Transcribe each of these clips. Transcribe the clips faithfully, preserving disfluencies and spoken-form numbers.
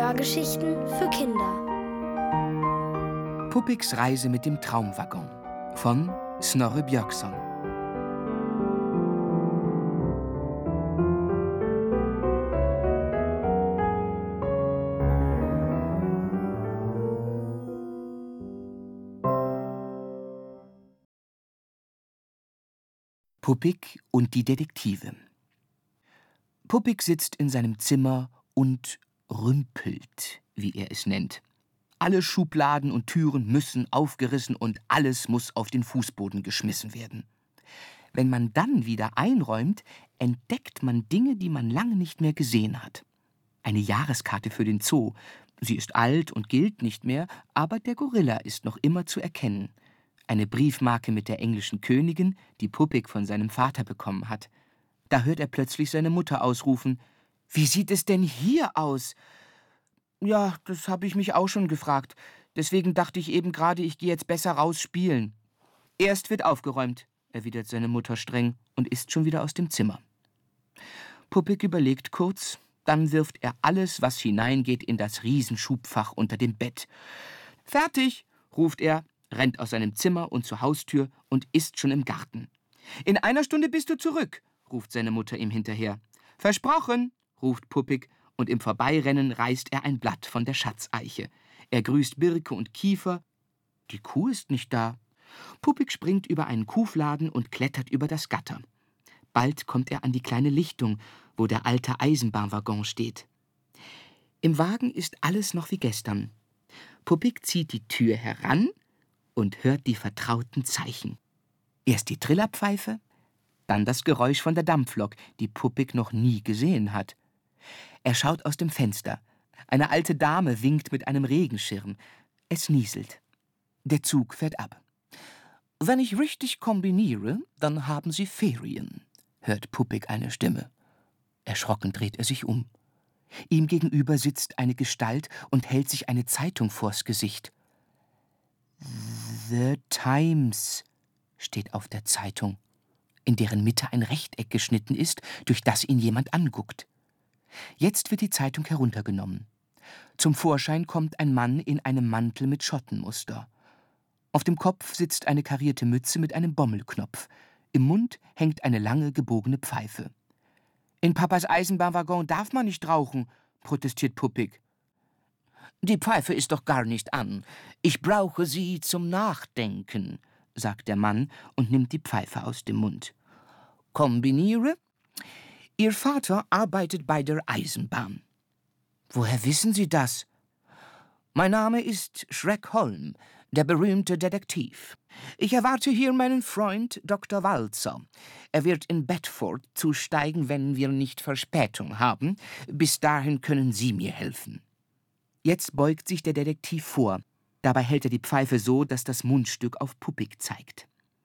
Hörgeschichten für Kinder. Puppiks Reise mit dem Traumwaggon von Snorre Björkson. Puppik und die Detektive. Puppik sitzt in seinem Zimmer und rümpelt, wie er es nennt. Alle Schubladen und Türen müssen aufgerissen und alles muss auf den Fußboden geschmissen werden. Wenn man dann wieder einräumt, entdeckt man Dinge, die man lange nicht mehr gesehen hat. Eine Jahreskarte für den Zoo. Sie ist alt und gilt nicht mehr, aber der Gorilla ist noch immer zu erkennen. Eine Briefmarke mit der englischen Königin, die Puppik von seinem Vater bekommen hat. Da hört er plötzlich seine Mutter ausrufen: »Wie sieht es denn hier aus?« »Ja, das habe ich mich auch schon gefragt. Deswegen dachte ich eben gerade, ich gehe jetzt besser raus spielen.« »Erst wird aufgeräumt«, erwidert seine Mutter streng und ist schon wieder aus dem Zimmer. Puppik überlegt kurz, dann wirft er alles, was hineingeht, in das Riesenschubfach unter dem Bett. »Fertig«, ruft er, rennt aus seinem Zimmer und zur Haustür und ist schon im Garten. »In einer Stunde bist du zurück«, ruft seine Mutter ihm hinterher. »Versprochen«, ruft Puppik, und im Vorbeirennen reißt er ein Blatt von der Schatzeiche. Er grüßt Birke und Kiefer. Die Kuh ist nicht da. Puppik springt über einen Kuhfladen und klettert über das Gatter. Bald kommt er an die kleine Lichtung, wo der alte Eisenbahnwaggon steht. Im Wagen ist alles noch wie gestern. Puppik zieht die Tür heran und hört die vertrauten Zeichen. Erst die Trillerpfeife, dann das Geräusch von der Dampflok, die Puppik noch nie gesehen hat. Er schaut aus dem Fenster. Eine alte Dame winkt mit einem Regenschirm. Es nieselt. Der Zug fährt ab. »Wenn ich richtig kombiniere, dann haben Sie Ferien«, hört Puppik eine Stimme. Erschrocken dreht er sich um. Ihm gegenüber sitzt eine Gestalt und hält sich eine Zeitung vors Gesicht. »The Times« steht auf der Zeitung, in deren Mitte ein Rechteck geschnitten ist, durch das ihn jemand anguckt. Jetzt wird die Zeitung heruntergenommen. Zum Vorschein kommt ein Mann in einem Mantel mit Schottenmuster. Auf dem Kopf sitzt eine karierte Mütze mit einem Bommelknopf. Im Mund hängt eine lange, gebogene Pfeife. »In Papas Eisenbahnwaggon darf man nicht rauchen«, protestiert Puppik. »Die Pfeife ist doch gar nicht an. Ich brauche sie zum Nachdenken«, sagt der Mann und nimmt die Pfeife aus dem Mund. »Kombiniere? Ihr Vater arbeitet bei der Eisenbahn.« »Woher wissen Sie das?« »Mein Name ist Shrek Holm, der berühmte Detektiv. Ich erwarte hier meinen Freund Doktor Walzer. Er wird in Bedford zusteigen, wenn wir nicht Verspätung haben. Bis dahin können Sie mir helfen.« Jetzt beugt sich der Detektiv vor. Dabei hält er die Pfeife so, dass das Mundstück auf Puppik zeigt.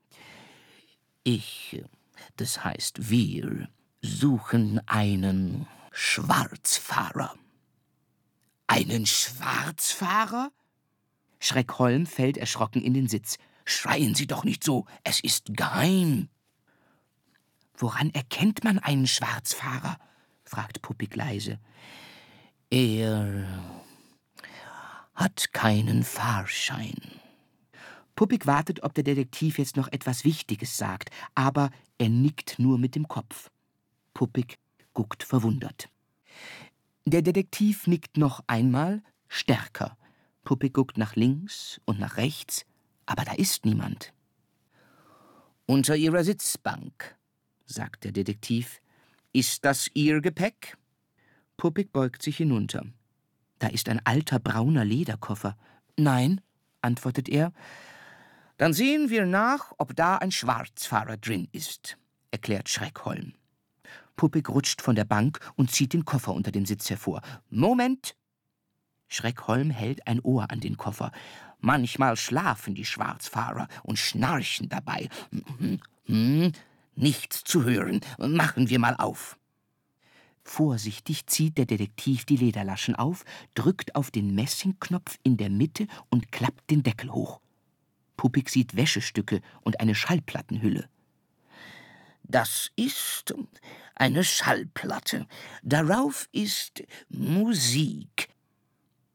»Ich, das heißt wir, suchen einen Schwarzfahrer.« »Einen Schwarzfahrer?« Shrek Holm fällt erschrocken in den Sitz. »Schreien Sie doch nicht so, es ist geheim.« »Woran erkennt man einen Schwarzfahrer?« fragt Puppik leise. »Er hat keinen Fahrschein.« Puppik wartet, ob der Detektiv jetzt noch etwas Wichtiges sagt, aber er nickt nur mit dem Kopf. Puppik guckt verwundert. Der Detektiv nickt noch einmal, stärker. Puppik guckt nach links und nach rechts, aber da ist niemand. »Unter Ihrer Sitzbank«, sagt der Detektiv. »Ist das Ihr Gepäck?« Puppik beugt sich hinunter. Da ist ein alter brauner Lederkoffer. »Nein«, antwortet er. »Dann sehen wir nach, ob da ein Schwarzfahrer drin ist«, erklärt Shrek Holm. Puppik rutscht von der Bank und zieht den Koffer unter dem Sitz hervor. »Moment!« Shrek Holm hält ein Ohr an den Koffer. »Manchmal schlafen die Schwarzfahrer und schnarchen dabei. Hm, hm, nichts zu hören. Machen wir mal auf.« Vorsichtig zieht der Detektiv die Lederlaschen auf, drückt auf den Messingknopf in der Mitte und klappt den Deckel hoch. Puppik sieht Wäschestücke und eine Schallplattenhülle. »Das ist eine Schallplatte. Darauf ist Musik«,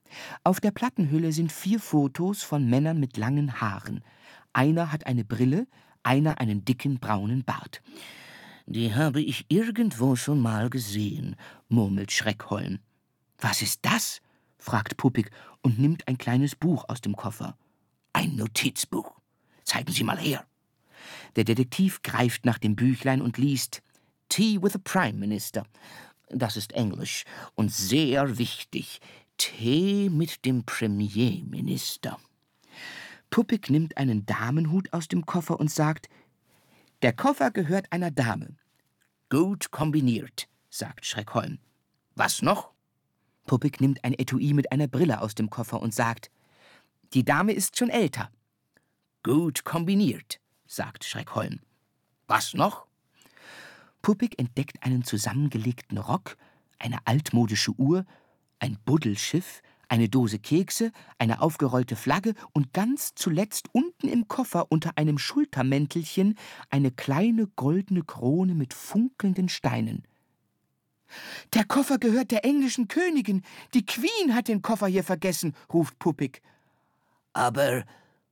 Auf der Plattenhülle sind vier Fotos von Männern mit langen Haaren. Einer hat eine Brille, einer einen dicken braunen Bart. »Die habe ich irgendwo schon mal gesehen«, murmelt Schreckholm. »Was ist das?« fragt Puppig und nimmt ein kleines Buch aus dem Koffer. »Ein Notizbuch. Zeigen Sie mal her.« Der Detektiv greift nach dem Büchlein und liest »Tea with the Prime Minister«. Das ist Englisch und sehr wichtig. Tee mit dem Premierminister. Puppig nimmt einen Damenhut aus dem Koffer und sagt, »Der Koffer gehört einer Dame.« »Gut kombiniert«, sagt Schreckholm. »Was noch?« Puppig nimmt ein Etui mit einer Brille aus dem Koffer und sagt, »Die Dame ist schon älter.« »Gut kombiniert«, sagt Schreckholm. »Was noch?« Puppig entdeckt einen zusammengelegten Rock, eine altmodische Uhr, ein Buddelschiff, eine Dose Kekse, eine aufgerollte Flagge und ganz zuletzt unten im Koffer unter einem Schultermäntelchen eine kleine goldene Krone mit funkelnden Steinen. »Der Koffer gehört der englischen Königin. Die Queen hat den Koffer hier vergessen«, ruft Puppig. »Aber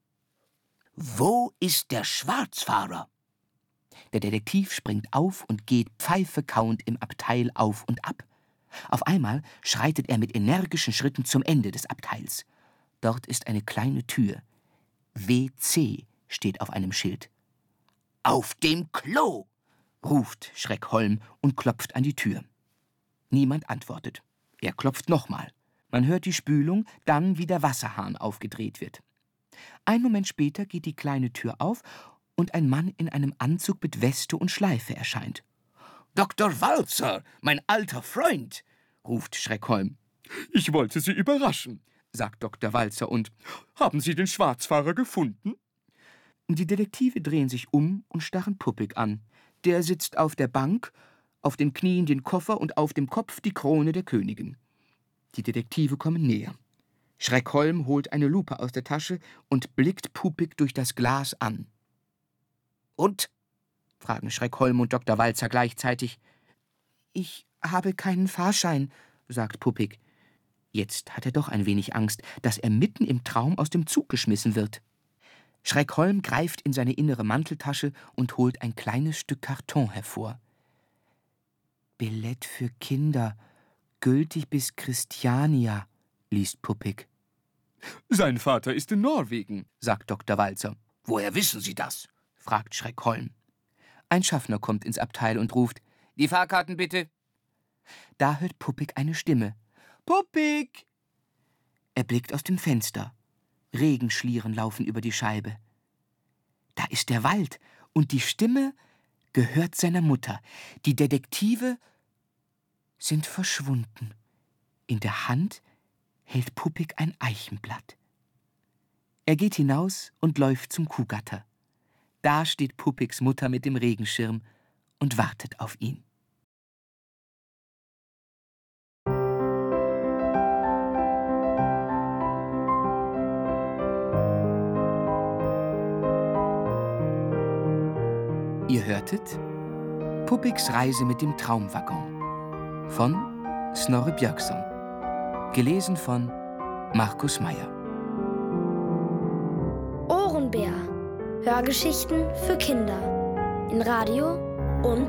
wo ist der Schwarzfahrer?« Der Detektiv springt auf und geht pfeifekauend im Abteil auf und ab. Auf einmal schreitet er mit energischen Schritten zum Ende des Abteils. Dort ist eine kleine Tür. W C steht auf einem Schild. »Auf dem Klo«, ruft Schreckholm und klopft an die Tür. Niemand antwortet. Er klopft nochmal. Man hört die Spülung, dann wie der Wasserhahn aufgedreht wird. Ein Moment später geht die kleine Tür auf und ein Mann in einem Anzug mit Weste und Schleife erscheint. »Doktor Walzer, mein alter Freund«, ruft Schreckholm. »Ich wollte Sie überraschen«, sagt Doktor Walzer und »Haben Sie den Schwarzfahrer gefunden?« Die Detektive drehen sich um und starren Puppig an. Der sitzt auf der Bank, auf den Knien den Koffer und auf dem Kopf die Krone der Königin. Die Detektive kommen näher. Schreckholm holt eine Lupe aus der Tasche und blickt Puppig durch das Glas an. »Und?«, fragen Schreckholm und Doktor Walzer gleichzeitig. »Ich habe keinen Fahrschein«, sagt Puppig. Jetzt hat er doch ein wenig Angst, dass er mitten im Traum aus dem Zug geschmissen wird. Schreckholm greift in seine innere Manteltasche und holt ein kleines Stück Karton hervor. »Billett für Kinder, gültig bis Christiania«, liest Puppig. »Sein Vater ist in Norwegen«, sagt Doktor Walzer. »Woher wissen Sie das?«, fragt Schreckholm. Ein Schaffner kommt ins Abteil und ruft, »Die Fahrkarten bitte!« Da hört Puppig eine Stimme. »Puppig!« Er blickt aus dem Fenster. Regenschlieren laufen über die Scheibe. Da ist der Wald und die Stimme gehört seiner Mutter. Die Detektive sind verschwunden. In der Hand hält Puppig ein Eichenblatt. Er geht hinaus und läuft zum Kuhgatter. Da steht Puppigs Mutter mit dem Regenschirm und wartet auf ihn. Ihr hörtet Puppigs Reise mit dem Traumwaggon von Snorre Björkson, gelesen von Markus Meyer. Ohrenbär. Hörgeschichten für Kinder in Radio und